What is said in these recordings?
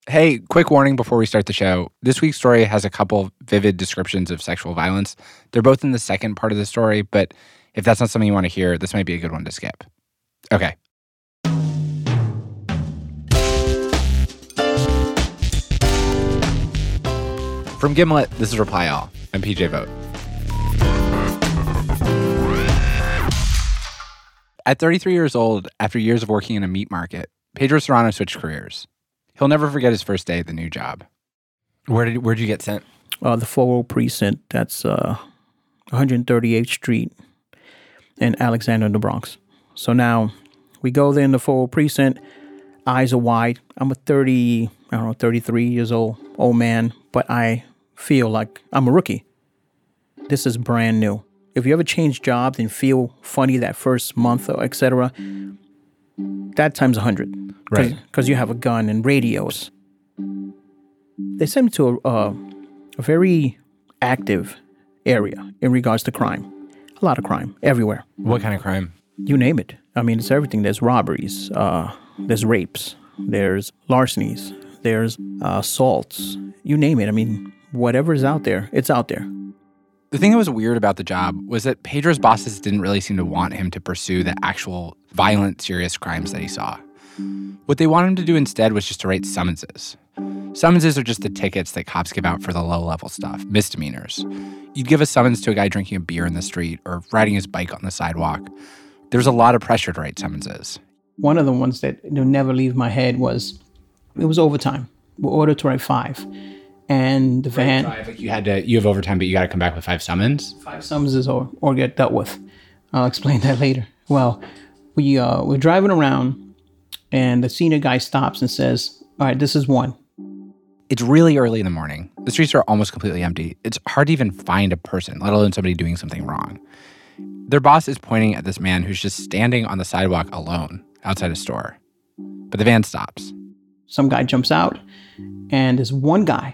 Hey, quick warning before we start the show. This week's story has a couple vivid descriptions of sexual violence. They're both in the second part of the story, but if that's not something you want to hear, this might be a good one to skip. Okay. From Gimlet, this is Reply All. I'm PJ Vogt. At 33 years old, after years of working in a meat market, Pedro Serrano switched careers. He'll never forget his first day at the new job. Where'd you get sent? The 40 precinct. That's 138th Street in Alexander in the Bronx. So now we go there in the 40 precinct. Eyes are wide. I'm a 33 years old man, but I feel like I'm a rookie. This is brand new. If you ever change jobs and feel funny that first month or etc., that times 100. Right. Because you have a gun and radios. They sent me to a very active area in regards to crime. A lot of crime everywhere. What kind of crime? You name it. I mean, it's everything. There's robberies. There's rapes. There's larcenies. There's assaults. You name it. I mean, whatever's out there, it's out there. The thing that was weird about the job was that Pedro's bosses didn't really seem to want him to pursue the actual violent, serious crimes that he saw. What they wanted him to do instead was just to write summonses. Summonses are just the tickets that cops give out for the low-level stuff, misdemeanors. You'd give a summons to a guy drinking a beer in the street or riding his bike on the sidewalk. There was a lot of pressure to write summonses. One of the ones that never leave my head was, it was overtime. We're ordered to write 5. And the van... Like you have overtime, but you got to come back with 5 summons? 5 summonses or get dealt with. I'll explain that later. Well, we're driving around, and the senior guy stops and says, all right, this is 1. It's really early in the morning. The streets are almost completely empty. It's hard to even find a person, let alone somebody doing something wrong. Their boss is pointing at this man who's just standing on the sidewalk alone outside a store. But the van stops. Some guy jumps out, and there's one guy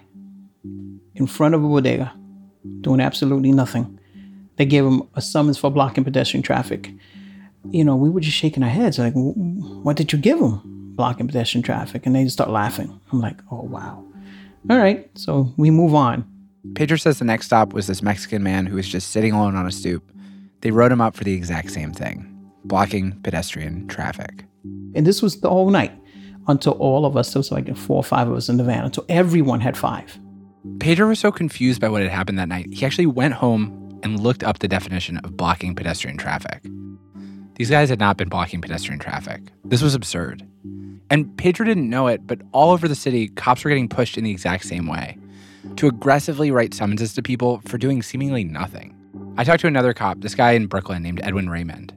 in front of a bodega doing absolutely nothing. They gave him a summons for blocking pedestrian traffic. You know, we were just shaking our heads like, what did you give him? Blocking pedestrian traffic. And they just start laughing. I'm like, oh, wow. All right, so we move on. Pedro says the next stop was this Mexican man who was just sitting alone on a stoop. They wrote him up for the exact same thing, blocking pedestrian traffic. And this was the whole night until all of us, there was like 4 or 5 of us in the van, until everyone had 5. Pedro was so confused by what had happened that night, he actually went home and looked up the definition of blocking pedestrian traffic. These guys had not been blocking pedestrian traffic. This was absurd. And Pedro didn't know it, but all over the city, cops were getting pushed in the exact same way, to aggressively write summonses to people for doing seemingly nothing. I talked to another cop, this guy in Brooklyn named Edwin Raymond.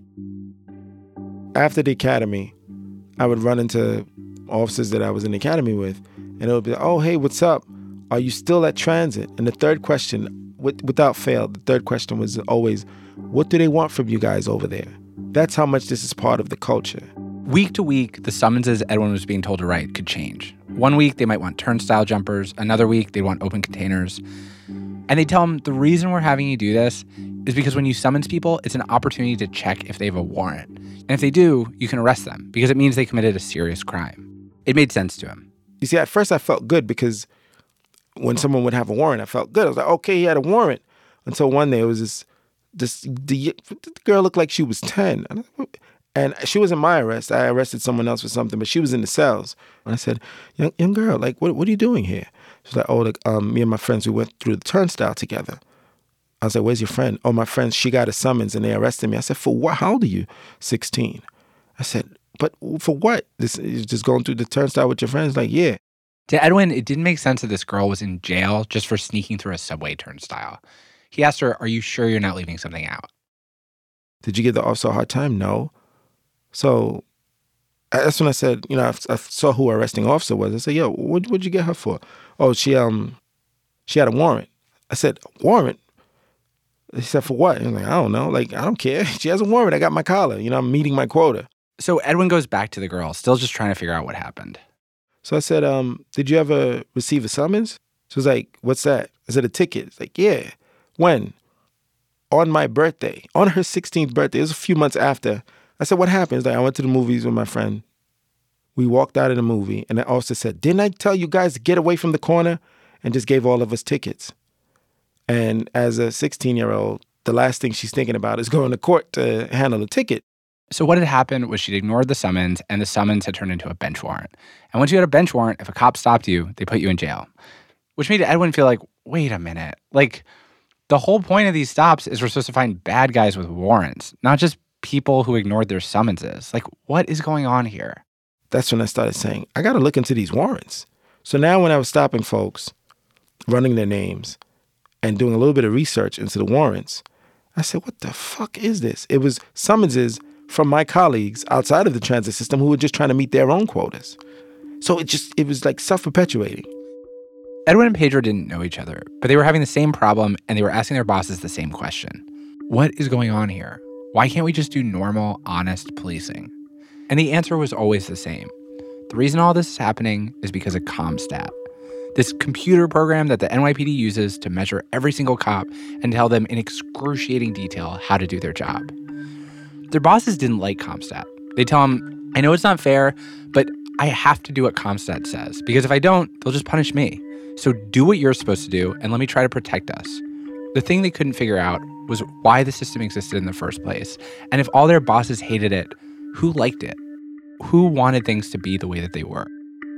After the academy, I would run into officers that I was in the academy with, and it would be, oh, hey, what's up? Are you still at transit? And the third question, without fail, the third question was always, what do they want from you guys over there? That's how much this is part of the culture. Week to week, the summonses Edwin was being told to write could change. One week, they might want turnstile jumpers. Another week, they'd want open containers. And they tell him, the reason we're having you do this is because when you summons people, it's an opportunity to check if they have a warrant. And if they do, you can arrest them because it means they committed a serious crime. It made sense to him. You see, at first I felt good because when someone would have a warrant, I felt good. I was like, okay, he had a warrant. Until one day it was the girl looked like she was 10. And she wasn't my arrest. I arrested someone else for something, but she was in the cells. And I said, young girl, like, what are you doing here? She's like, me and my friends, we went through the turnstile together. I was like, where's your friend? Oh, my friend, she got a summons and they arrested me. I said, for what? How old are you? 16. I said, but for what? You're just going through the turnstile with your friends? Like, yeah. To Edwin, it didn't make sense that this girl was in jail just for sneaking through a subway turnstile. He asked her, are you sure you're not leaving something out? Did you give the officer a hard time? No. So that's when I said, I saw who our arresting officer was. I said, yo, what'd you get her for? Oh, she had a warrant. I said, warrant? He said, for what? And I'm like, I don't know. Like, I don't care. She has a warrant. I got my collar. I'm meeting my quota. So Edwin goes back to the girl, still just trying to figure out what happened. So I said, did you ever receive a summons? She was like, what's that? I said, a ticket. It's like, yeah. When? On my birthday. On her 16th birthday. It was a few months after. I said, what happened? Like, I went to the movies with my friend. We walked out of the movie, and the officer said, "Didn't I tell you guys to get away from the corner?" And just gave all of us tickets. And as a 16-year-old, the last thing she's thinking about is going to court to handle a ticket. So what had happened was she'd ignored the summons, and the summons had turned into a bench warrant. And once you had a bench warrant, if a cop stopped you, they put you in jail. Which made Edwin feel like, wait a minute. Like, the whole point of these stops is we're supposed to find bad guys with warrants, not just people who ignored their summonses. Like, what is going on here? That's when I started saying, I got to look into these warrants. So now when I was stopping folks, running their names, and doing a little bit of research into the warrants, I said, what the fuck is this? It was summonses from my colleagues outside of the transit system who were just trying to meet their own quotas. So it was like self-perpetuating. Edwin and Pedro didn't know each other, but they were having the same problem, and they were asking their bosses the same question. What is going on here? Why can't we just do normal, honest policing? And the answer was always the same. The reason all this is happening is because of CompStat, this computer program that the NYPD uses to measure every single cop and tell them in excruciating detail how to do their job. Their bosses didn't like CompStat. They tell them, I know it's not fair, but I have to do what CompStat says, because if I don't, they'll just punish me. So do what you're supposed to do, and let me try to protect us. The thing they couldn't figure out was why the system existed in the first place. And if all their bosses hated it, who liked it? Who wanted things to be the way that they were?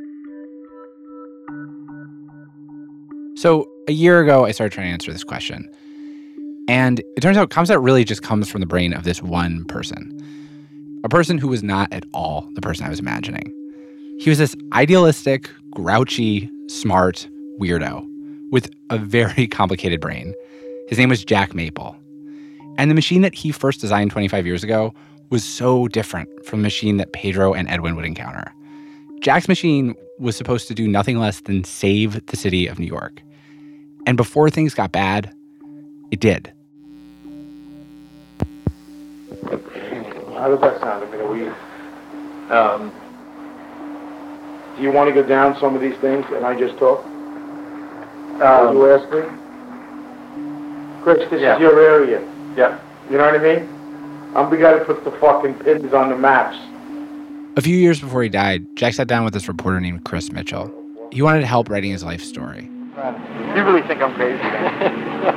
So a year ago, I started trying to answer this question. And it turns out CompStat really just comes from the brain of this one person. A person who was not at all the person I was imagining. He was this idealistic, grouchy, smart weirdo with a very complicated brain. His name was Jack Maple. And the machine that he first designed 25 years ago was so different from the machine that Pedro and Edwin would encounter. Jack's machine was supposed to do nothing less than save the city of New York. And before things got bad, it did. How does that sound? I mean, do you want to go down some of these things and I just talk? You ask me? Chris, this is your area. Yeah. You know what I mean? I'm the guy that puts the fucking pins on the maps. A few years before he died, Jack sat down with this reporter named Chris Mitchell. He wanted help writing his life story. You really think I'm crazy, man?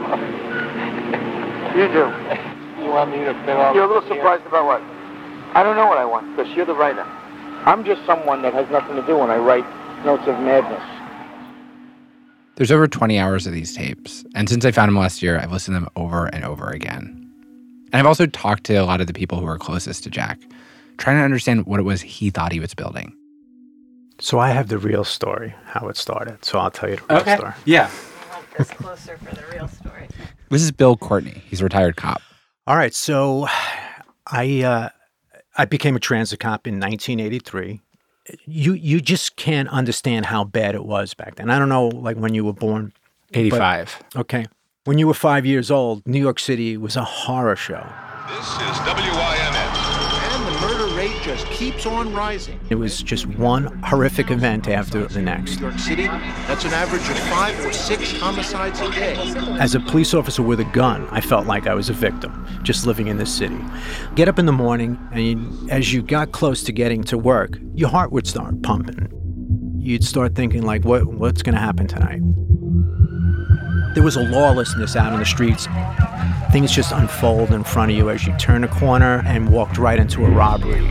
You do. You want me to fill out? You're a little surprised about what? I don't know what I want, because you're the writer. I'm just someone that has nothing to do when I write notes of madness. There's over 20 hours of these tapes, and since I found them last year, I've listened to them over and over again. And I've also talked to a lot of the people who are closest to Jack, trying to understand what it was he thought he was building. So I have the real story, how it started. So I'll tell you the real story. Yeah. I want this closer for the real story. This is Bill Courtney. He's a retired cop. All right. So I became a transit cop in 1983. You just can't understand how bad it was back then. I don't know, like when you were born. 85. Okay. When you were 5 years old, New York City was a horror show. This is WINS. And the murder rate just keeps on rising. It was just one horrific event after the next. New York City, that's an average of 5 or 6 homicides a day. As a police officer with a gun, I felt like I was a victim, just living in this city. Get up in the morning, and as you got close to getting to work, your heart would start pumping. You'd start thinking, like, what's going to happen tonight? There was a lawlessness out in the streets. Things just unfold in front of you as you turn a corner and walked right into a robbery.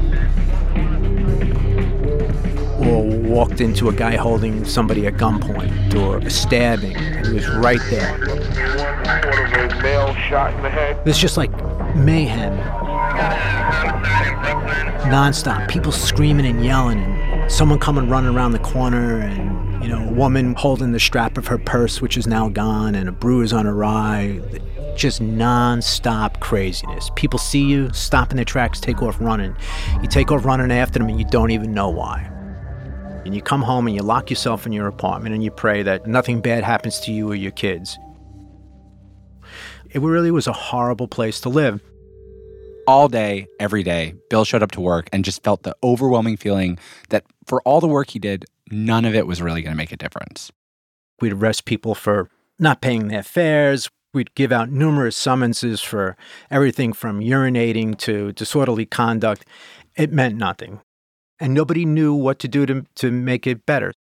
Or walked into a guy holding somebody at gunpoint, or a stabbing, and he was right there. Male shot in the head. There's just like mayhem. Nonstop. People screaming and yelling, and someone coming running around the corner, and a woman holding the strap of her purse, which is now gone, and a bruise on her eye. Just non-stop craziness. People see you, stop in their tracks, take off running. You take off running after them, and you don't even know why. And you come home and you lock yourself in your apartment and you pray that nothing bad happens to you or your kids. It really was a horrible place to live. All day, every day, Bill showed up to work and just felt the overwhelming feeling that for all the work he did, none of it was really going to make a difference. We'd arrest people for not paying their fares. We'd give out numerous summonses for everything from urinating to disorderly conduct. It meant nothing. And nobody knew what to do to make it better.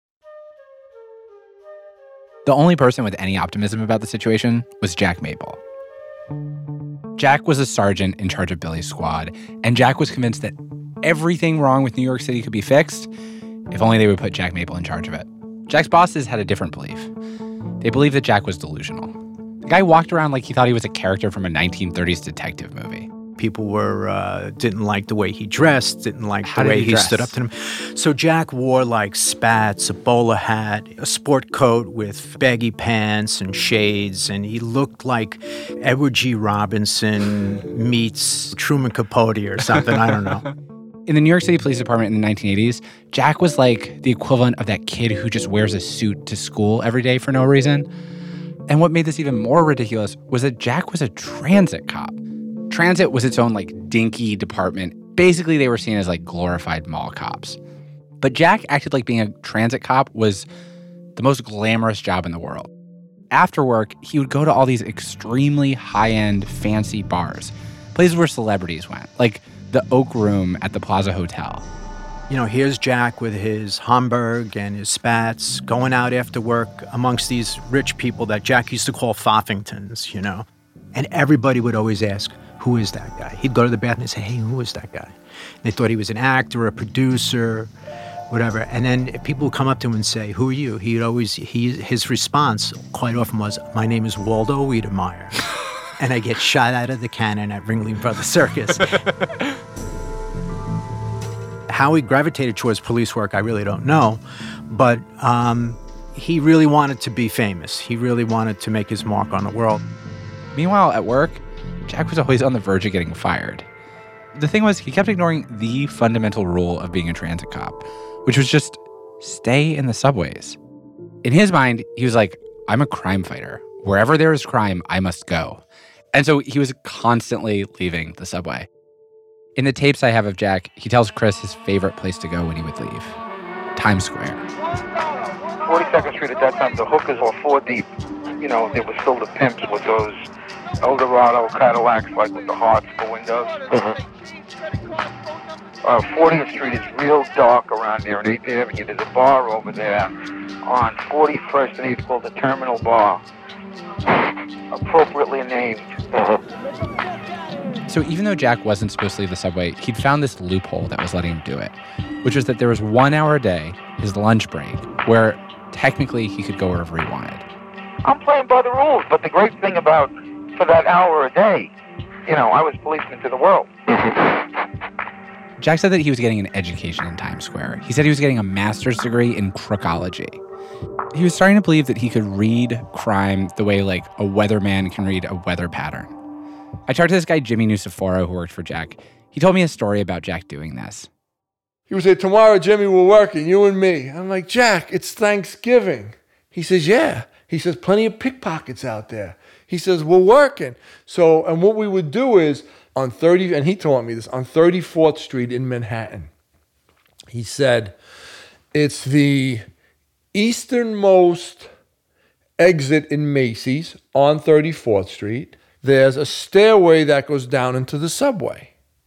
The only person with any optimism about the situation was Jack Maple. Jack was a sergeant in charge of Billy's squad, and Jack was convinced that everything wrong with New York City could be fixed if only they would put Jack Maple in charge of it. Jack's bosses had a different belief. They believed that Jack was delusional. The guy walked around like he thought he was a character from a 1930s detective movie. People didn't like the way he dressed, didn't like the way he stood up to them. So Jack wore like spats, a bowler hat, a sport coat with baggy pants and shades, and he looked like Edward G. Robinson meets Truman Capote or something. I don't know. In the New York City Police Department in the 1980s, Jack was like the equivalent of that kid who just wears a suit to school every day for no reason. And what made this even more ridiculous was that Jack was a transit cop. Transit was its own, like, dinky department. Basically, they were seen as, like, glorified mall cops. But Jack acted like being a transit cop was the most glamorous job in the world. After work, he would go to all these extremely high-end, fancy bars, places where celebrities went, like the Oak Room at the Plaza Hotel. You know, here's Jack with his Homburg and his spats going out after work amongst these rich people that Jack used to call Foffingtons, you know. And everybody would always ask, who is that guy? He'd go to the bathroom and say, hey, who is that guy? And they thought he was an actor, a producer, whatever. And then if people would come up to him and say, who are you? His response quite often was, my name is Waldo Wiedemeyer. And I get shot out of the cannon at Ringling Brothers Circus. How he gravitated towards police work, I really don't know. But he really wanted to be famous. He really wanted to make his mark on the world. Meanwhile, at work, Jack was always on the verge of getting fired. The thing was, he kept ignoring the fundamental rule of being a transit cop, which was just stay in the subways. In his mind, he was like, I'm a crime fighter. Wherever there is crime, I must go. And so he was constantly leaving the subway. In the tapes I have of Jack, he tells Chris his favorite place to go when he would leave, Times Square. 42nd Street at that time, the hookers were 4 deep. You know, they were still the pimps with those Eldorado Cadillacs, like with the hearts in the windows. 40th Street is real dark around there, and 8th Avenue, there's a bar over there on 41st and 8th called the Terminal Bar, appropriately named. So even though Jack wasn't supposed to leave the subway, he'd found this loophole that was letting him do it, which was that there was 1 hour a day, his lunch break, where technically he could go wherever he wanted. I'm playing by the rules, but the great thing about, for that hour a day, you know, I was policeman to the world. Jack said that he was getting an education in Times Square. He said he was getting a master's degree in crookology. He was starting to believe that he could read crime the way, like, a weatherman can read a weather pattern. I talked to this guy, Jimmy Nusiforo, who worked for Jack. He told me a story about Jack doing this. He would say, tomorrow, Jimmy, we're working, you and me. I'm like, Jack, it's Thanksgiving. He says, yeah. He says, plenty of pickpockets out there. He says, we're working. So, and what we would do is on 30, and he taught me this, on 34th Street in Manhattan. He said, it's the easternmost exit in Macy's on 34th Street. There's a stairway that goes down into the subway.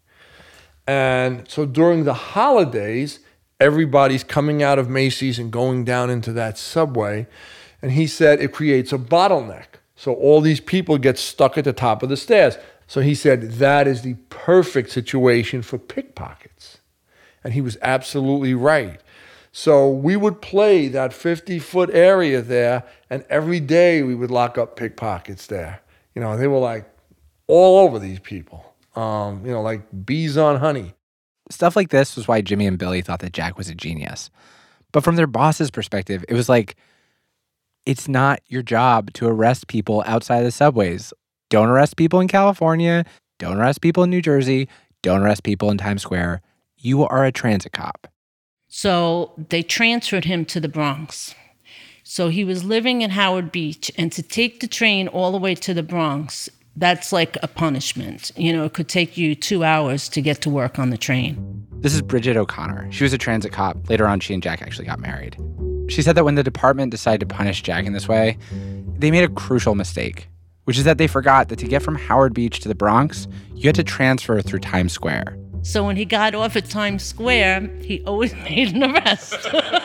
And so during the holidays, everybody's coming out of Macy's and going down into that subway. And he said it creates a bottleneck. So all these people get stuck at the top of the stairs. So he said that is the perfect situation for pickpockets. And he was absolutely right. So we would play that 50-foot area there, and every day we would lock up pickpockets there. You know, they were like all over these people, you know, like bees on honey. Stuff like this was why Jimmy and Billy thought that Jack was a genius. But from their boss's perspective, it was like, it's not your job to arrest people outside the subways. Don't arrest people in California. Don't arrest people in New Jersey. Don't arrest people in Times Square. You are a transit cop. So they transferred him to the Bronx. So he was living in Howard Beach, and to take the train all the way to the Bronx, that's like a punishment. You know, it could take you 2 hours to get to work on the train. This is Bridget O'Connor. She was a transit cop. Later on, she and Jack actually got married. She said that when the department decided to punish Jack in this way, they made a crucial mistake, which is that they forgot that to get from Howard Beach to the Bronx, you had to transfer through Times Square. So when he got off at Times Square, he always made an arrest.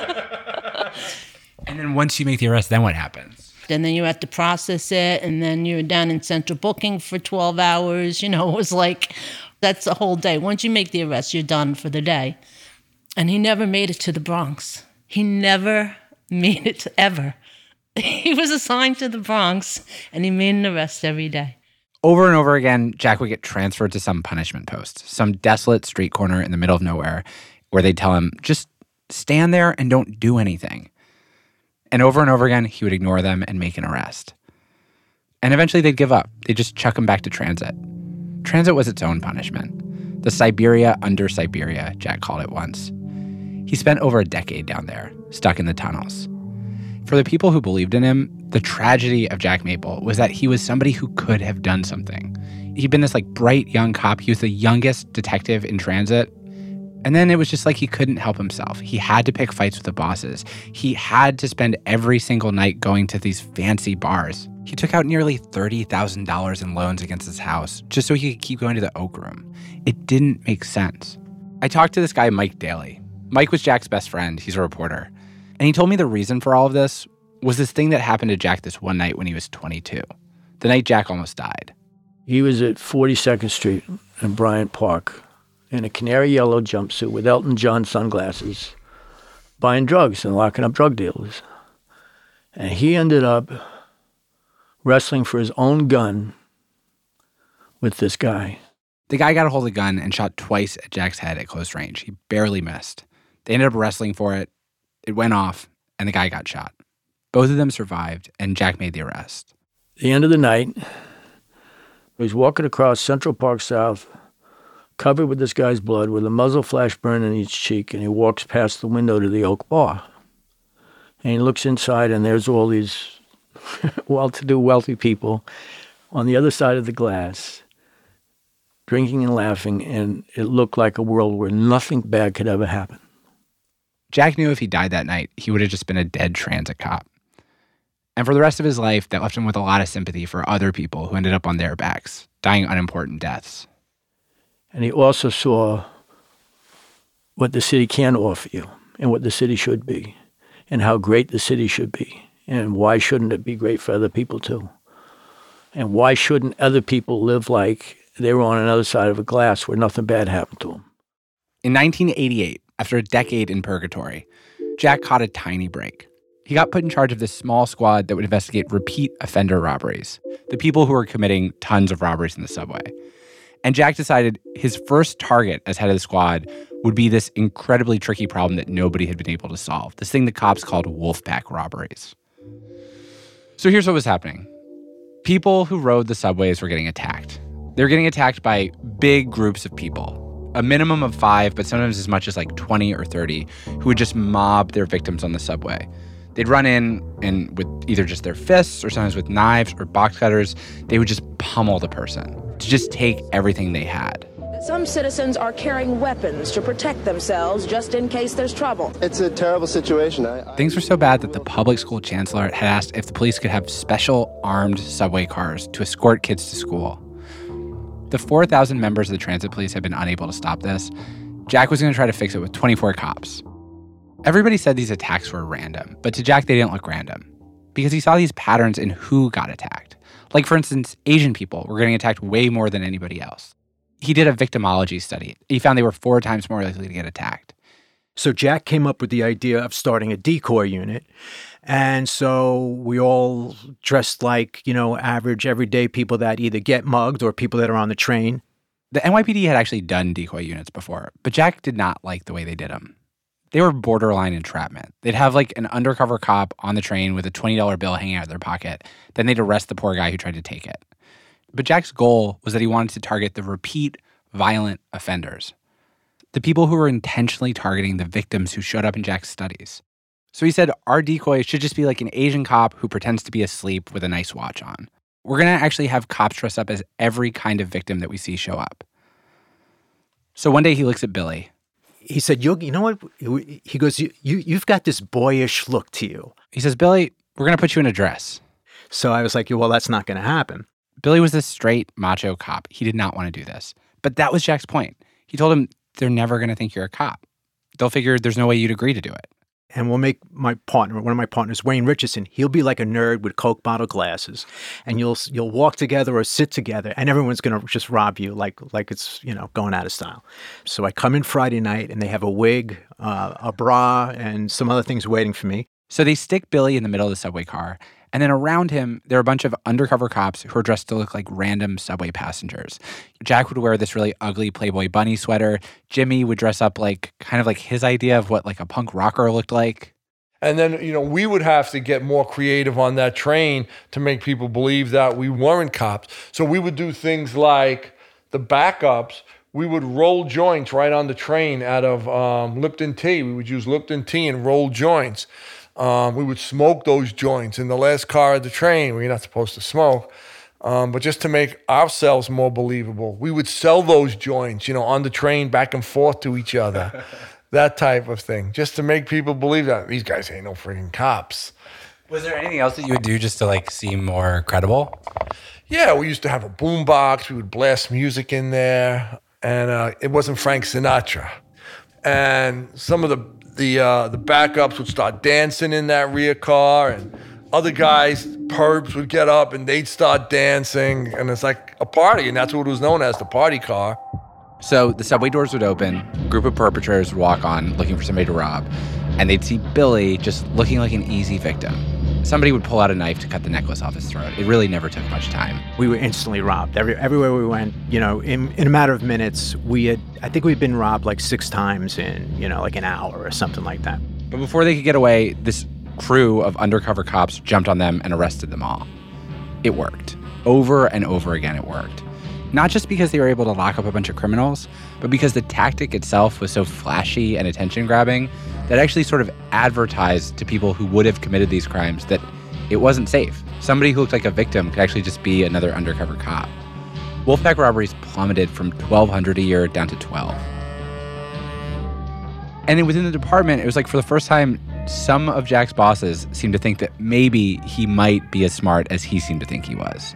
And then once you make the arrest, then what happens? And then you have to process it, and then you're down in central booking for 12 hours. It was like, that's a whole day. Once you make the arrest, you're done for the day. And he never made it to the Bronx. He never made it ever. He was assigned to the Bronx, and he made an arrest every day. Over and over again, Jack would get transferred to some punishment post, some desolate street corner in the middle of nowhere, where they'd tell him, just stand there and don't do anything. And over again, he would ignore them and make an arrest. And eventually they'd give up. They'd just chuck him back to transit. Transit was its own punishment. The Siberia under Siberia, Jack called it once. He spent over a decade down there, stuck in the tunnels. For the people who believed in him, the tragedy of Jack Maple was that he was somebody who could have done something. He'd been this bright young cop. He was the youngest detective in transit. And then it was just like he couldn't help himself. He had to pick fights with the bosses. He had to spend every single night going to these fancy bars. He took out nearly $30,000 in loans against his house just so he could keep going to the Oak Room. It didn't make sense. I talked to this guy, Mike Daly. Mike was Jack's best friend. He's a reporter. And he told me the reason for all of this was this thing that happened to Jack this one night when he was 22, the night Jack almost died. He was at 42nd Street in Bryant Park in a canary yellow jumpsuit with Elton John sunglasses, buying drugs and locking up drug dealers. And he ended up wrestling for his own gun with this guy. The guy got a hold of the gun and shot twice at Jack's head at close range. He barely missed. They ended up wrestling for it. It went off, and the guy got shot. Both of them survived, and Jack made the arrest. At the end of the night, he was walking across Central Park South, covered with this guy's blood, with a muzzle flash burn in each cheek, and he walks past the window to the Oak Bar. And he looks inside, and there's all these well-to-do, wealthy people on the other side of the glass, drinking and laughing, and it looked like a world where nothing bad could ever happen. Jack knew if he died that night, he would have just been a dead transit cop. And for the rest of his life, that left him with a lot of sympathy for other people who ended up on their backs, dying unimportant deaths. And he also saw what the city can offer you and what the city should be and how great the city should be. And why shouldn't it be great for other people too? And why shouldn't other people live like they were on another side of a glass where nothing bad happened to them? In 1988, after a decade in purgatory, Jack caught a tiny break. He got put in charge of this small squad that would investigate repeat offender robberies, the people who were committing tons of robberies in the subway. And Jack decided his first target as head of the squad would be this incredibly tricky problem that nobody had been able to solve, this thing the cops called Wolfpack robberies. So here's what was happening. People who rode the subways were getting attacked. They were getting attacked by big groups of people, a minimum of 5, but sometimes as much as 20 or 30, who would just mob their victims on the subway. They'd run in and with either just their fists or sometimes with knives or box cutters, they would just pummel the person to just take everything they had. Some citizens are carrying weapons to protect themselves just in case there's trouble. It's a terrible situation. Things were so bad that the public school chancellor had asked if the police could have special armed subway cars to escort kids to school. The 4,000 members of the transit police had been unable to stop this. Jack was going to try to fix it with 24 cops. Everybody said these attacks were random, but to Jack, they didn't look random because he saw these patterns in who got attacked. Like, for instance, Asian people were getting attacked way more than anybody else. He did a victimology study. He found they were 4 times more likely to get attacked. So Jack came up with the idea of starting a decoy unit. And so we all dressed like, average, everyday people that either get mugged or people that are on the train. The NYPD had actually done decoy units before, but Jack did not like the way they did them. They were borderline entrapment. They'd have an undercover cop on the train with a $20 bill hanging out of their pocket. Then they'd arrest the poor guy who tried to take it. But Jack's goal was that he wanted to target the repeat violent offenders, the people who were intentionally targeting the victims who showed up in Jack's studies. So he said, our decoy should just be like an Asian cop who pretends to be asleep with a nice watch on. We're going to actually have cops dress up as every kind of victim that we see show up. So one day he looks at Billy. He said, you know what? He goes, you've got this boyish look to you. He says, Billy, we're going to put you in a dress. So I was like, well, that's not going to happen. Billy was this straight macho cop. He did not want to do this. But that was Jack's point. He told him they're never going to think you're a cop. They'll figure there's no way you'd agree to do it. And we'll make one of my partners, Wayne Richardson, he'll be like a nerd with Coke bottle glasses. And you'll walk together or sit together, and everyone's going to just rob you like it's, going out of style. So I come in Friday night, and they have a wig, a bra, and some other things waiting for me. So they stick Billy in the middle of the subway car, and then around him, there are a bunch of undercover cops who are dressed to look like random subway passengers. Jack would wear this really ugly Playboy bunny sweater. Jimmy would dress up kind of like his idea of what a punk rocker looked like. And then, we would have to get more creative on that train to make people believe that we weren't cops. So we would do things like the backups. We would roll joints right on the train out of Lipton tea. We would use Lipton tea and roll joints. We would smoke those joints in the last car of the train where you're not supposed to smoke. But just to make ourselves more believable, we would sell those joints, on the train back and forth to each other. That type of thing, just to make people believe that these guys ain't no freaking cops. Was there anything else that you would do just to seem more credible? Yeah, we used to have a boombox. We would blast music in there, and it wasn't Frank Sinatra. And some of the backups would start dancing in that rear car, and other guys, perps, would get up and they'd start dancing, and it's like a party, and that's what it was known as, the party car. So the subway doors would open, a group of perpetrators would walk on looking for somebody to rob, and they'd see Billy just looking like an easy victim. Somebody would pull out a knife to cut the necklace off his throat. It really never took much time. We were instantly robbed. Everywhere we went, in a matter of minutes, I think we'd been robbed 6 times in, an hour or something like that. But before they could get away, this crew of undercover cops jumped on them and arrested them all. It worked. Over and over again, it worked. Not just because they were able to lock up a bunch of criminals, but because the tactic itself was so flashy and attention-grabbing that actually sort of advertised to people who would have committed these crimes that it wasn't safe. Somebody who looked like a victim could actually just be another undercover cop. Wolfpack robberies plummeted from 1,200 a year down to 12. And within the department, it was for the first time, some of Jack's bosses seemed to think that maybe he might be as smart as he seemed to think he was.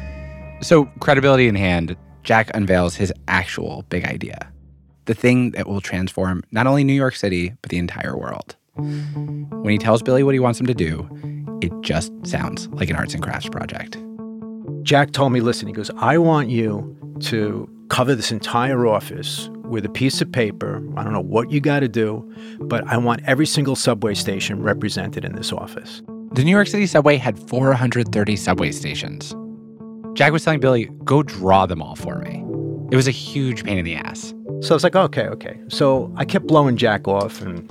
So, credibility in hand, Jack unveils his actual big idea. The thing that will transform not only New York City, but the entire world. When he tells Billy what he wants him to do, it just sounds like an arts and crafts project. Jack told me, listen, he goes, I want you to cover this entire office with a piece of paper. I don't know what you got to do, but I want every single subway station represented in this office. The New York City subway had 430 subway stations. Jack was telling Billy, go draw them all for me. It was a huge pain in the ass. So I was like, okay. So I kept blowing Jack off, and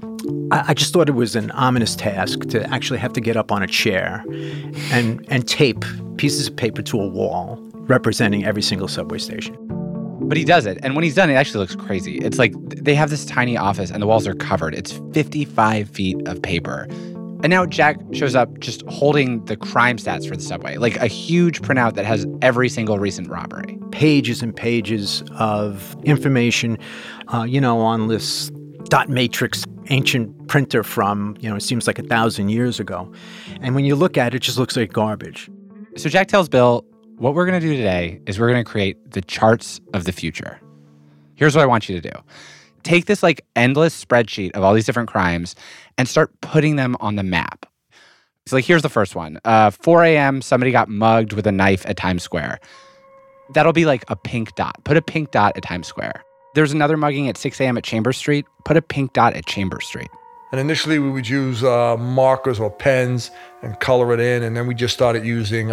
I just thought it was an ominous task to actually have to get up on a chair and tape pieces of paper to a wall representing every single subway station. But he does it, and when he's done, it actually looks crazy. It's like they have this tiny office, and the walls are covered. It's 55 feet of paper. And now Jack shows up just holding the crime stats for the subway, like a huge printout that has every single recent robbery. Pages and pages of information, on this dot matrix ancient printer from, it seems like 1,000 years ago. And when you look at it, it just looks like garbage. So Jack tells Bill, what we're going to do today is we're going to create the charts of the future. Here's what I want you to do. Take this endless spreadsheet of all these different crimes and start putting them on the map. So here's the first one. 4 a.m., somebody got mugged with a knife at Times Square. That'll be a pink dot. Put a pink dot at Times Square. There's another mugging at 6 a.m. at Chambers Street. Put a pink dot at Chambers Street. And initially we would use markers or pens and color it in. And then we just started using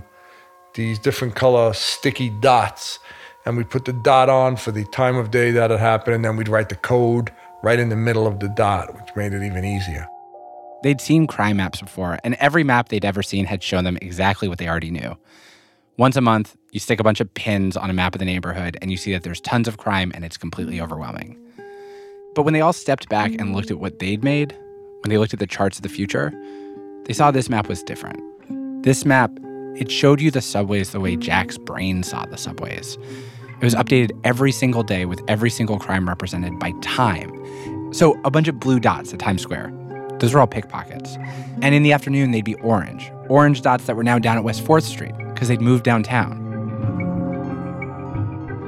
these different color sticky dots. And we'd put the dot on for the time of day that it happened, and then we'd write the code right in the middle of the dot, which made it even easier. They'd seen crime maps before, and every map they'd ever seen had shown them exactly what they already knew. Once a month, you stick a bunch of pins on a map of the neighborhood, and you see that there's tons of crime, and it's completely overwhelming. But when they all stepped back and looked at what they'd made, when they looked at the charts of the future, they saw this map was different. This map, it showed you the subways the way Jack's brain saw the subways. It was updated every single day with every single crime represented by time. So a bunch of blue dots at Times Square. Those were all pickpockets. And in the afternoon, they'd be orange. Orange dots that were now down at West 4th Street because they'd moved downtown. The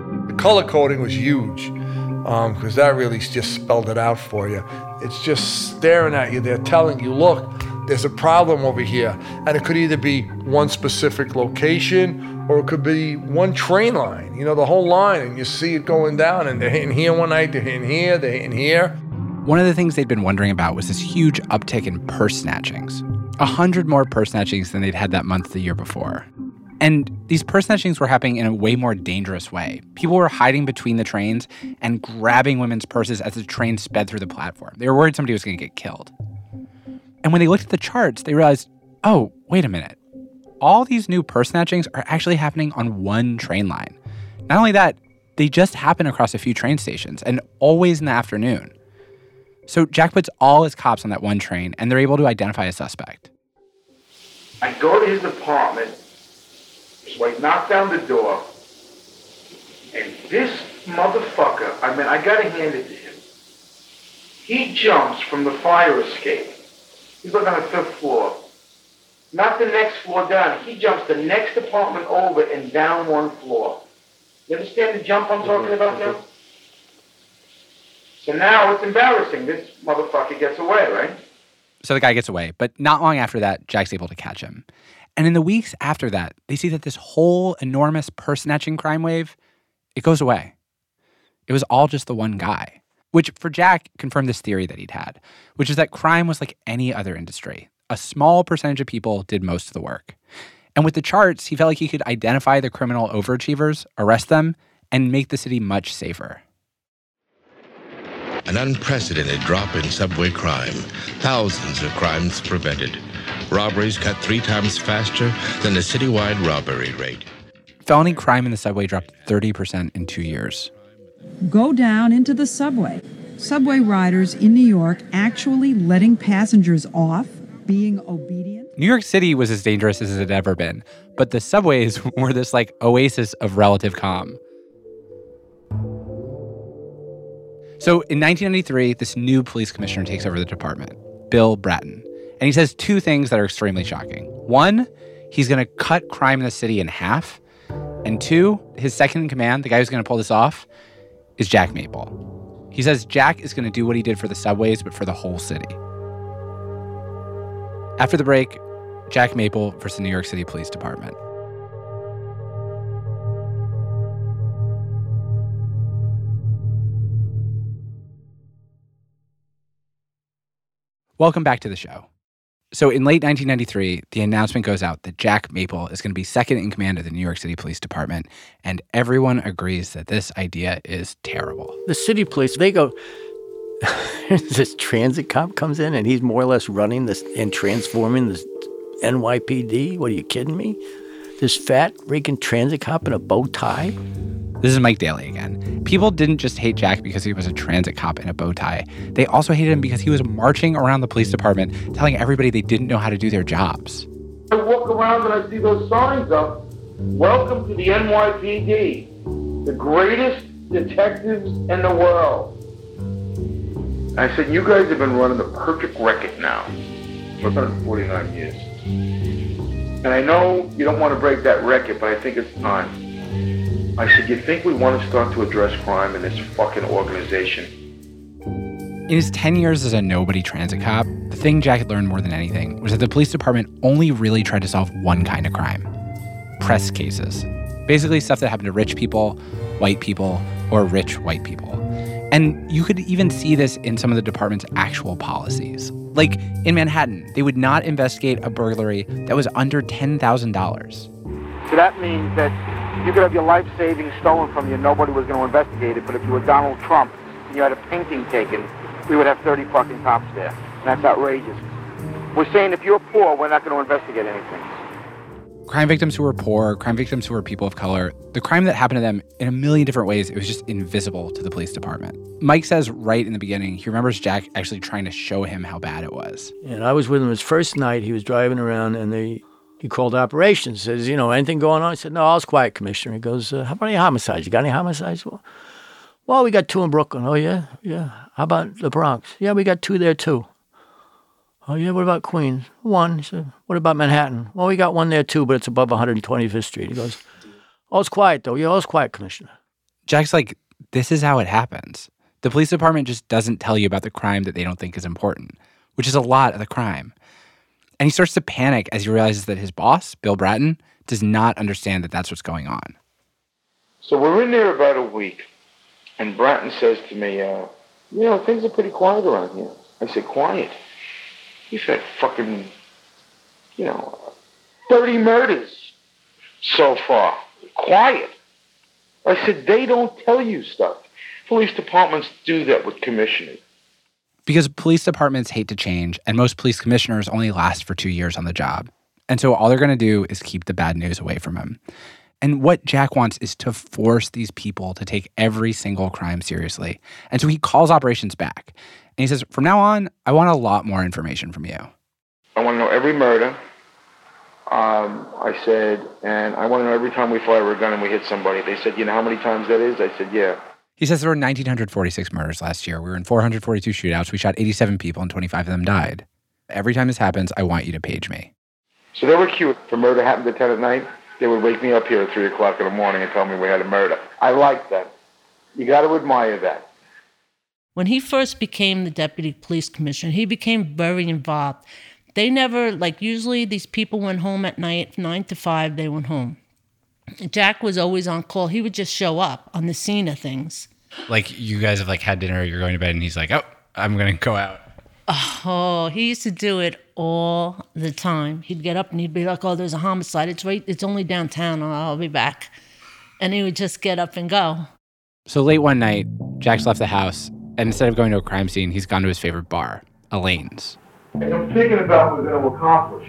color coding was huge because that really just spelled it out for you. It's just staring at you. They're telling you, look, there's a problem over here. And it could either be one specific location or it could be one train line, the whole line. And you see it going down and they're hitting here one night, they're hitting here, they're hitting here. One of the things they'd been wondering about was this huge uptick in purse snatchings. 100 more purse snatchings than they'd had that month the year before. And these purse snatchings were happening in a way more dangerous way. People were hiding between the trains and grabbing women's purses as the train sped through the platform. They were worried somebody was going to get killed. And when they looked at the charts, they realized, oh, wait a minute. All these new purse snatchings are actually happening on one train line. Not only that, they just happen across a few train stations and always in the afternoon. So Jack puts all his cops on that one train, and they're able to identify a suspect. I go to his apartment, so I knock down the door, and this motherfucker, I gotta hand it to him. He jumps from the fire escape. He's like on the 5th floor. Not the next floor down. He jumps the next apartment over and down one floor. You understand the jump I'm talking about now? So now it's embarrassing. This motherfucker gets away, right? So the guy gets away, but not long after that, Jack's able to catch him. And in the weeks after that, they see that this whole enormous purse snatching crime wave, it goes away. It was all just the one guy, which for Jack confirmed this theory that he'd had, which is that crime was like any other industry. A small percentage of people did most of the work. And with the charts, he felt like he could identify the criminal overachievers, arrest them, and make the city much safer. An unprecedented drop in subway crime. Thousands of crimes prevented. Robberies cut 3 times faster than the citywide robbery rate. Felony crime in the subway dropped 30% in 2 years. Go down into the subway. Subway riders in New York actually letting passengers off, being obedient. New York City was as dangerous as it had ever been, but the subways were this oasis of relative calm. So in 1993, this new police commissioner takes over the department, Bill Bratton. And he says 2 things that are extremely shocking. 1, he's going to cut crime in the city in half. And 2, his second in command, the guy who's going to pull this off, is Jack Maple. He says Jack is going to do what he did for the subways, but for the whole city. After the break, Jack Maple versus the New York City Police Department. Welcome back to the show. So in late 1993, the announcement goes out that Jack Maple is going to be second in command of the New York City Police Department, and everyone agrees that this idea is terrible. The city police, they go, this transit cop comes in and he's more or less running this and transforming this NYPD? What, are you kidding me? This fat, raking transit cop in a bow tie? This is Mike Daly again. People didn't just hate Jack because he was a transit cop in a bow tie. They also hated him because he was marching around the police department telling everybody they didn't know how to do their jobs. I walk around and I see those signs up. Welcome to the NYPD, the greatest detectives in the world. I said, you guys have been running the perfect record now for 149 years. And I know you don't want to break that record, but I think it's time. I said, you think we want to start to address crime in this fucking organization? In his 10 years as a nobody transit cop, the thing Jack had learned more than anything was that the police department only really tried to solve one kind of crime: press cases. Basically stuff that happened to rich people, white people, or rich white people. And you could even see this in some of the department's actual policies. Like in Manhattan, they would not investigate a burglary that was under $10,000. So that means that you could have your life savings stolen from you, nobody was going to investigate it, but if you were Donald Trump and you had a painting taken, we would have 30 fucking cops there. And that's outrageous. We're saying if you're poor, we're not going to investigate anything. Crime victims who were poor, crime victims who were people of color, the crime that happened to them in a million different ways, it was just invisible to the police department. Mike says right in the beginning, he remembers Jack actually trying to show him how bad it was. And I was with him his first night. He was driving around and he called operations, says, anything going on? I said, no, all's quiet, Commissioner. He goes, how about any homicides? You got any homicides? Well, we got 2 in Brooklyn. Oh, yeah? Yeah. How about the Bronx? Yeah, we got 2 there, too. Oh, yeah, what about Queens? 1. He said, what about Manhattan? Well, we got 1 there, too, but it's above 125th Street. He goes, all's quiet, though. Yeah, all's quiet, Commissioner. Jack's like, this is how it happens. The police department just doesn't tell you about the crime that they don't think is important, which is a lot of the crime. And he starts to panic as he realizes that his boss, Bill Bratton, does not understand that that's what's going on. So we're in there about a week, and Bratton says to me, things are pretty quiet around here. I said, quiet? He said, fucking, 30 murders so far. Quiet. I said, they don't tell you stuff. Police departments do that with commissioners. Because police departments hate to change, and most police commissioners only last for 2 years on the job. And so all they're going to do is keep the bad news away from him. And what Jack wants is to force these people to take every single crime seriously. And so he calls operations back. And he says, from now on, I want a lot more information from you. I want to know every murder. I said, and I want to know every time we fire a gun and we hit somebody. They said, you know how many times that is? I said, yeah. He says there were 1,946 murders last year. We were in 442 shootouts. We shot 87 people and 25 of them died. Every time this happens, I want you to page me. So they were cute. If a murder happened at 10 at night, they would wake me up here at 3 o'clock in the morning and tell me we had a murder. I like that. You got to admire that. When he first became the deputy police commissioner, he became very involved. They never, usually these people went home at night, 9 to 5, they went home. Jack was always on call. He would just show up on the scene of things. Like, you guys have, had dinner, you're going to bed, and he's like, oh, I'm going to go out. Oh, he used to do it all the time. He'd get up and he'd be like, oh, there's a homicide. It's only downtown. I'll be back. And he would just get up and go. So late one night, Jack's left the house, and instead of going to a crime scene, he's gone to his favorite bar, Elaine's. And I'm thinking about what we're going to accomplish.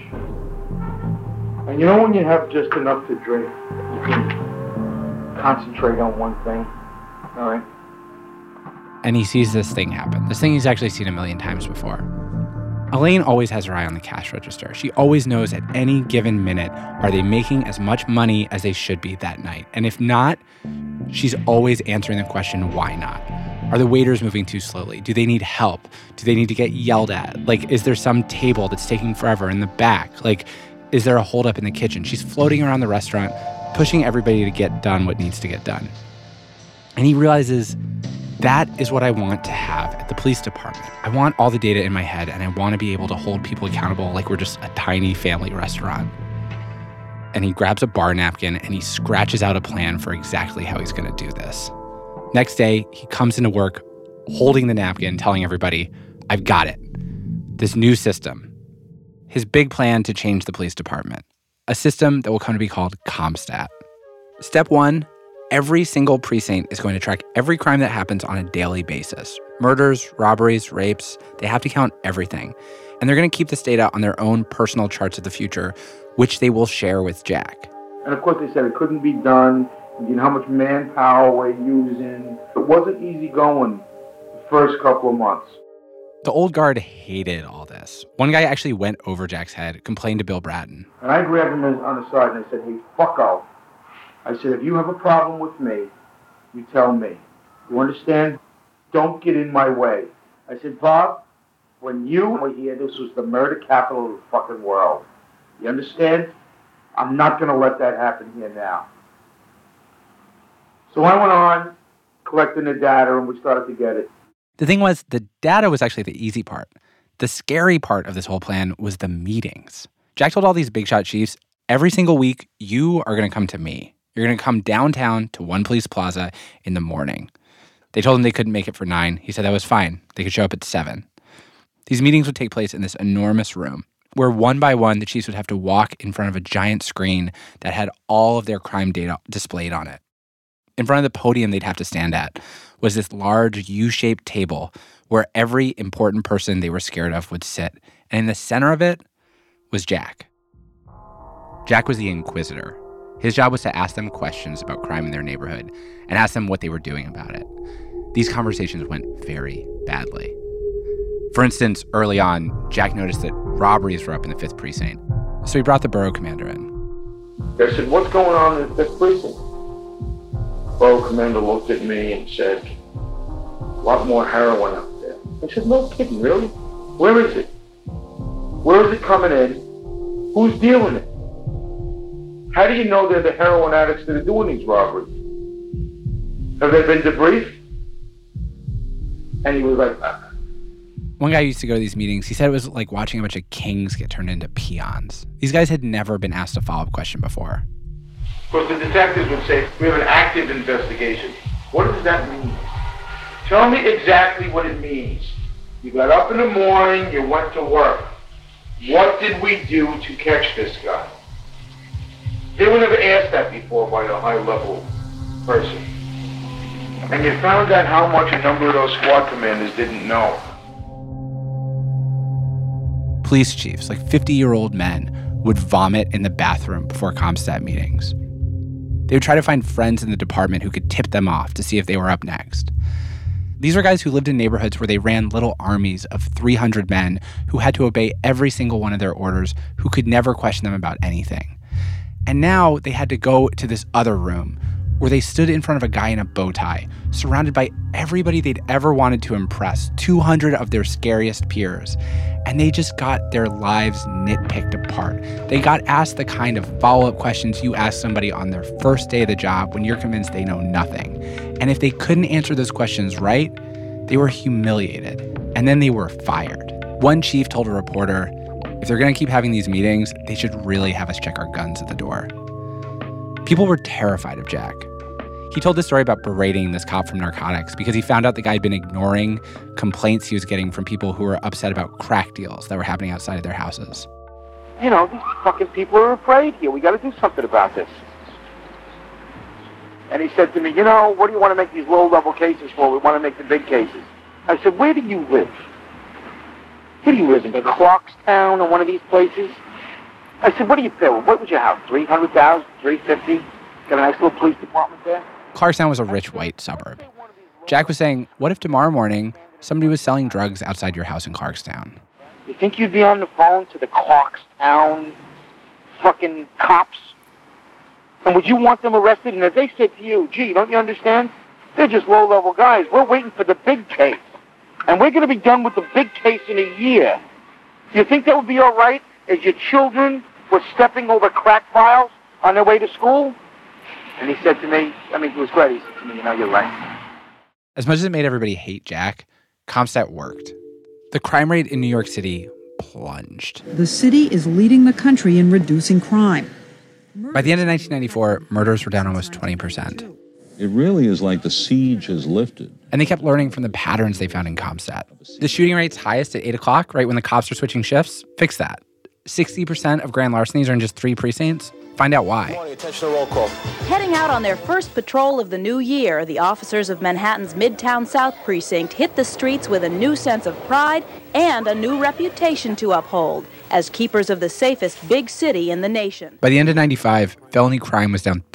And when you have just enough to drink, you can concentrate on one thing, all right? And he sees this thing happen. This thing he's actually seen a million times before. Elaine always has her eye on the cash register. She always knows at any given minute, are they making as much money as they should be that night? And if not, she's always answering the question, why not? Are the waiters moving too slowly? Do they need help? Do they need to get yelled at? Is there some table that's taking forever in the back? Is there a holdup in the kitchen? She's floating around the restaurant, pushing everybody to get done what needs to get done. And he realizes that is what I want to have at the police department. I want all the data in my head, and I want to be able to hold people accountable like we're just a tiny family restaurant. And he grabs a bar napkin and he scratches out a plan for exactly how he's going to do this. Next day, he comes into work holding the napkin, telling everybody, I've got it. This new system. His big plan to change the police department. A system that will come to be called CompStat. Step 1, every single precinct is going to track every crime that happens on a daily basis. Murders, robberies, rapes, they have to count everything. And they're going to keep this data on their own personal charts of the future, which they will share with Jack. And of course they said it couldn't be done. How much manpower we're using. It wasn't easy going the first couple of months. The old guard hated all this. One guy actually went over Jack's head, complained to Bill Bratton. And I grabbed him on the side and I said, hey, fuck off. I said, if you have a problem with me, you tell me. You understand? Don't get in my way. I said, Bob, when you were here, this was the murder capital of the fucking world. You understand? I'm not going to let that happen here now. So I went on collecting the data, and we started to get it. The thing was, the data was actually the easy part. The scary part of this whole plan was the meetings. Jack told all these big shot chiefs, every single week, you are going to come to me. You're going to come downtown to One Police Plaza in the morning. They told him they couldn't make it for 9. He said that was fine. They could show up at 7. These meetings would take place in this enormous room where one by one, the chiefs would have to walk in front of a giant screen that had all of their crime data displayed on it. In front of the podium they'd have to stand at was this large U-shaped table where every important person they were scared of would sit. And in the center of it was Jack. Jack was the inquisitor. His job was to ask them questions about crime in their neighborhood and ask them what they were doing about it. These conversations went very badly. For instance, early on, Jack noticed that robberies were up in the 5th precinct. So he brought the borough commander in. I said, what's going on in the 5th precinct? Borough commander looked at me and said, a lot more heroin up there. I said, no kidding, really? Where is it? Where is it coming in? Who's dealing it? How do you know they're the heroin addicts that are doing these robberies? Have they been debriefed? And he was like, One guy used to go to these meetings. He said it was like watching a bunch of kings get turned into peons. These guys had never been asked a follow-up question before. Of course, the detectives would say, we have an active investigation. What does that mean? Tell me exactly what it means. You got up in the morning, you went to work. What did we do to catch this guy? They were never asked that before by a high-level person. And you found out how much a number of those squad commanders didn't know. Police chiefs, like 50-year-old men, would vomit in the bathroom before CompStat meetings. They would try to find friends in the department who could tip them off to see if they were up next. These were guys who lived in neighborhoods where they ran little armies of 300 men who had to obey every single one of their orders, who could never question them about anything. And now they had to go to this other room where they stood in front of a guy in a bow tie, surrounded by everybody they'd ever wanted to impress, 200 of their scariest peers. And they just got their lives nitpicked apart. They got asked the kind of follow-up questions you ask somebody on their first day of the job when you're convinced they know nothing. And if they couldn't answer those questions right, they were humiliated. And then they were fired. One chief told a reporter, if they're going to keep having these meetings, they should really have us check our guns at the door. People were terrified of Jack. He told this story about berating this cop from narcotics because he found out the guy had been ignoring complaints he was getting from people who were upset about crack deals that were happening outside of their houses. You know, these fucking people are afraid here. We got to do something about this. And he said to me, you know, what do you want to make these low-level cases for? We want to make the big cases. I said, where do you live? Where do you live, in Clarkstown or one of these places? I said, what do you pay? What was your house, 300,000, 350? Got a nice little police department there? Clarkstown was a rich white suburb. Jack was saying, what if tomorrow morning somebody was selling drugs outside your house in Clarkstown? You think you'd be on the phone to the Clarkstown fucking cops? And would you want them arrested? And if they said to you, gee, don't you understand? They're just low-level guys. We're waiting for the big case. And we're going to be done with the big case in a year. Do you think that would be all right if your children were stepping over crack files on their way to school? And he said to me, it was great. He said to me, you know, you're right. As much as it made everybody hate Jack, CompStat worked. The crime rate in New York City plunged. The city is leading the country in reducing crime. By the end of 1994, murders were down almost 20%. It really is like the siege has lifted. And they kept learning from the patterns they found in CompStat. The shooting rate's highest at 8 o'clock, right when the cops are switching shifts. Fix that. 60% of grand larcenies are in just 3 precincts. Find out why. Good morning, attention to roll call. Heading out on their first patrol of the new year, the officers of Manhattan's Midtown South Precinct hit the streets with a new sense of pride and a new reputation to uphold as keepers of the safest big city in the nation. By the end of 95, felony crime was down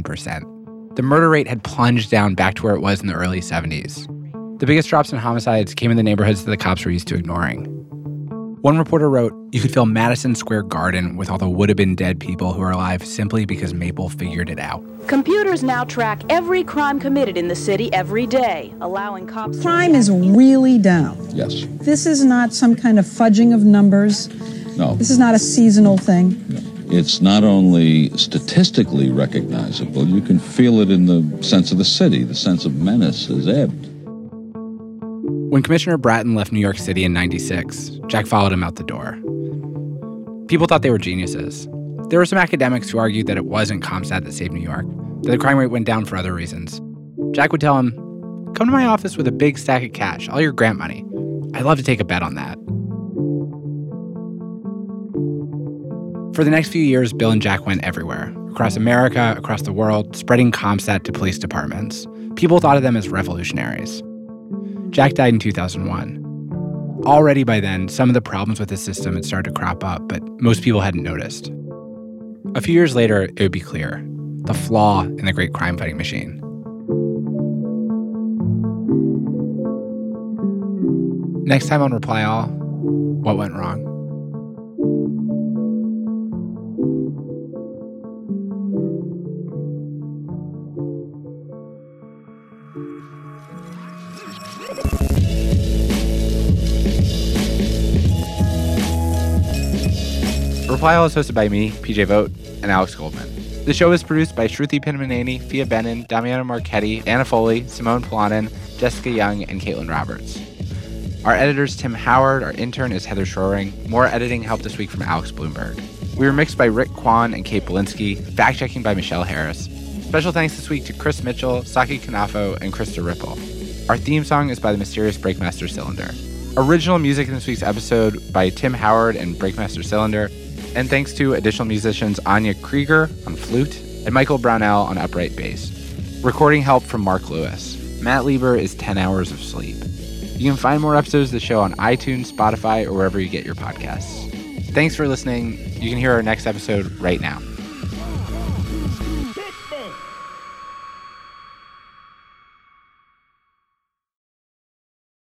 39%. The murder rate had plunged down back to where it was in the early 70s. The biggest drops in homicides came in the neighborhoods that the cops were used to ignoring. One reporter wrote, you could fill Madison Square Garden with all the would-have-been dead people who are alive simply because Maple figured it out. Computers now track every crime committed in the city every day, allowing cops... Crime is really down. Yes. This is not some kind of fudging of numbers. No. This is not a seasonal thing. No. It's not only statistically recognizable, you can feel it in the sense of the city. The sense of menace has ebbed. When Commissioner Bratton left New York City in 96, Jack followed him out the door. People thought they were geniuses. There were some academics who argued that it wasn't CompStat that saved New York, that the crime rate went down for other reasons. Jack would tell him, come to my office with a big stack of cash, all your grant money. I'd love to take a bet on that. For the next few years, Bill and Jack went everywhere, across America, across the world, spreading CompStat to police departments. People thought of them as revolutionaries. Jack died in 2001. Already by then, some of the problems with the system had started to crop up, but most people hadn't noticed. A few years later, it would be clear. The flaw in the great crime-fighting machine. Next time on Reply All, what went wrong? Reply All is hosted by me, PJ Vogt, and Alex Goldman. The show is produced by Shruti Pinmaneni, Fia Benin, Damiano Marchetti, Anna Foley, Simone Polanen, Jessica Young, and Caitlin Roberts. Our editor's Tim Howard. Our intern is Heather Shoring. More editing help this week from Alex Bloomberg. We were mixed by Rick Kwan and Kate Belinsky. Fact-checking by Michelle Harris. Special thanks this week to Chris Mitchell, Saki Kanafo, and Krista Ripple. Our theme song is by the mysterious Breakmaster Cylinder. Original music in this week's episode by Tim Howard and Breakmaster Cylinder. And thanks to additional musicians Anya Krieger on flute and Michael Brownell on upright bass. Recording help from Mark Lewis. Matt Lieber is 10 hours of sleep. You can find more episodes of the show on iTunes, Spotify, or wherever you get your podcasts. Thanks for listening. You can hear our next episode right now.